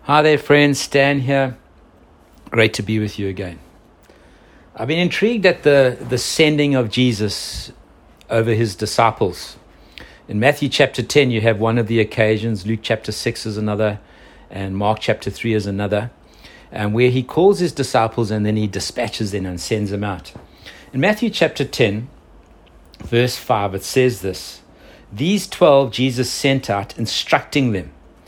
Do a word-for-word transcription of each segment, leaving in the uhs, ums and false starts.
Hi there, friends. Stan here. Great to be with you again. I've been intrigued at the, the sending of Jesus over his disciples. In Matthew chapter ten, you have one of the occasions. Luke chapter six is another, and Mark chapter three is another, and where he calls his disciples and then he dispatches them and sends them out. In Matthew chapter ten, verse five, it says this: These twelve Jesus sent out, instructing them.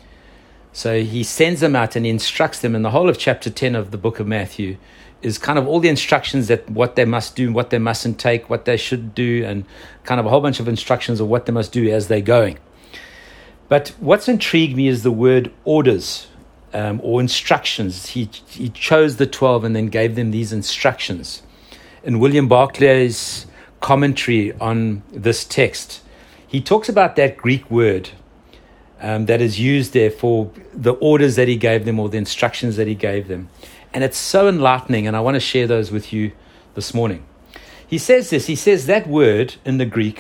So he sends them out and he instructs them. And the whole of chapter ten of the book of Matthew is kind of all the instructions that what they must do, what they mustn't take, what they should do, and kind of a whole bunch of instructions of what they must do as they're going. But what's intrigued me is the word orders um, or instructions. He, he chose the twelve and then gave them these instructions. In William Barclay's commentary on this text, he talks about that Greek word Um, that is used there for the orders that he gave them or the instructions that he gave them. And it's so enlightening, and I want to share those with you this morning. He says this, he says that word in the Greek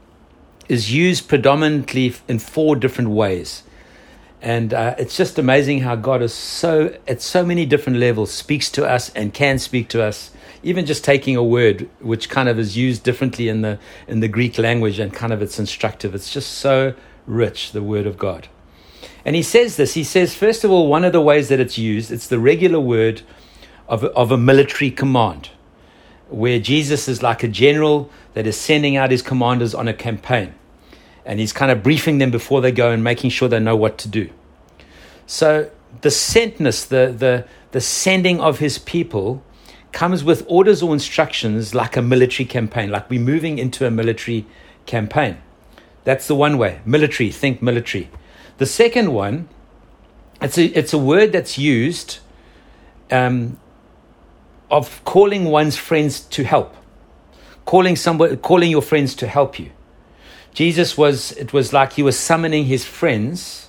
is used predominantly in four different ways. And uh, it's just amazing how God is so, at so many different levels, speaks to us and can speak to us. Even just taking a word which kind of is used differently in the in the Greek language and kind of it's instructive. It's just so rich, the word of God. And he says this, he says, first of all, one of the ways that it's used, it's the regular word of, of a military command, where Jesus is like a general that is sending out his commanders on a campaign. And he's kind of briefing them before they go and making sure they know what to do. So the sentness, the, the, the sending of his people comes with orders or instructions like a military campaign, like we're moving into a military campaign. That's the one way. Military, think military. The second one, it's a, it's a word that's used um, of calling one's friends to help. Calling somebody, calling your friends to help you. Jesus was, it was like he was summoning his friends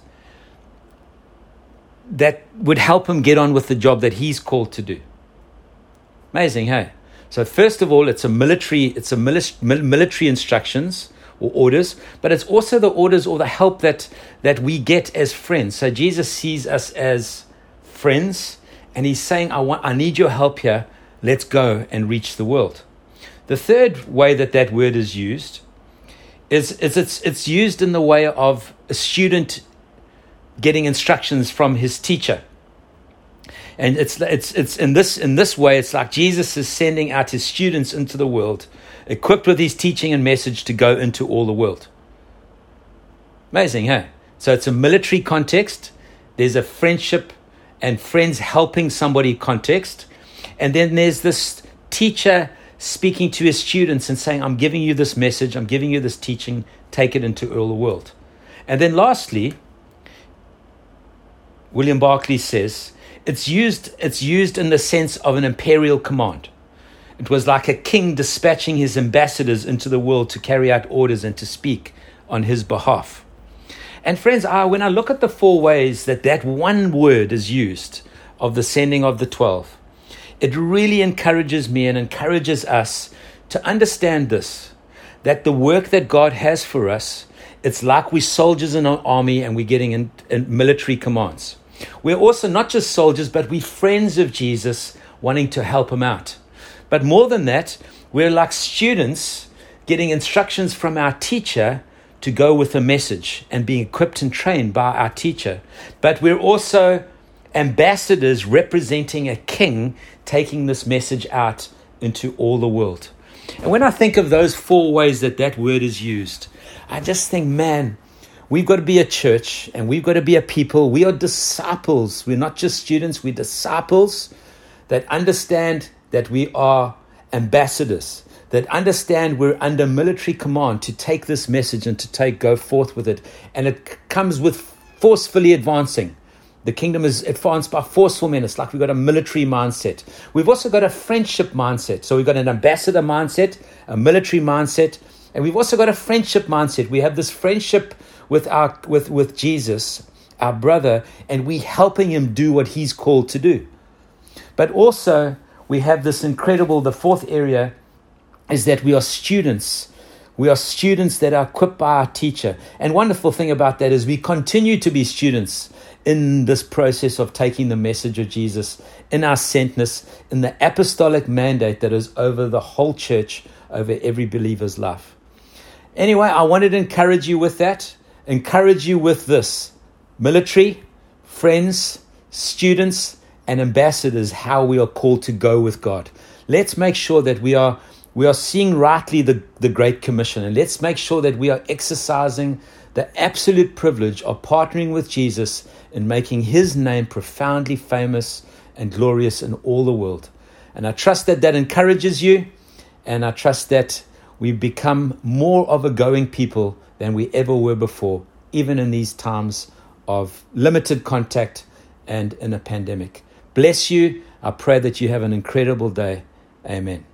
that would help him get on with the job that he's called to do. Amazing, hey? So first of all, it's a military, it's a mili- military instructions or orders, but it's also the orders or the help that, that we get as friends. So Jesus sees us as friends, and he's saying, I want, I need your help here. Let's go and reach the world. The third way that that word is used is, is it's, it's used in the way of a student getting instructions from his teacher. And it's it's it's in this in this way, it's like Jesus is sending out his students into the world, equipped with his teaching and message to go into all the world. Amazing, huh? So it's a military context. There's a friendship and friends helping somebody context. And then there's this teacher speaking to his students and saying, I'm giving you this message, I'm giving you this teaching, take it into all the world. And then lastly, William Barclay says, It's used, it's used in the sense of an imperial command. It was like a king dispatching his ambassadors into the world to carry out orders and to speak on his behalf. And friends, I, when I look at the four ways that that one word is used of the sending of the twelve, it really encourages me and encourages us to understand this, that the work that God has for us, it's like we're soldiers in an army and we're getting in, in military commands. We're also not just soldiers, but we're friends of Jesus wanting to help him out. But more than that, we're like students getting instructions from our teacher to go with a message and being equipped and trained by our teacher. But we're also ambassadors representing a king taking this message out into all the world. And when I think of those four ways that that word is used, I just think, man, we've got to be a church and we've got to be a people. We are disciples. We're not just students. We're disciples that understand that we are ambassadors, that understand we're under military command to take this message and to take, go forth with it. And it comes with forcefully advancing. The kingdom is advanced by forceful men. It's like we've got a military mindset. We've also got a friendship mindset. So we've got an ambassador mindset, a military mindset, and we've also got a friendship mindset. We have this friendship with our with, with Jesus, our brother, and we helping him do what he's called to do. But also we have this incredible, the fourth area is that we are students. We are students that are equipped by our teacher. And wonderful thing about that is we continue to be students in this process of taking the message of Jesus, in our sentness, in the apostolic mandate that is over the whole church, over every believer's life. Anyway, I wanted to encourage you with that, encourage you with this. Military, friends, students, and ambassadors, how we are called to go with God. Let's make sure that we are we are seeing rightly the, the Great Commission, and let's make sure that we are exercising the absolute privilege of partnering with Jesus in making his name profoundly famous and glorious in all the world. And I trust that that encourages you, and I trust that we become more of a going people than we ever were before, even in these times of limited contact and in a pandemic. Bless you. I pray that you have an incredible day. Amen.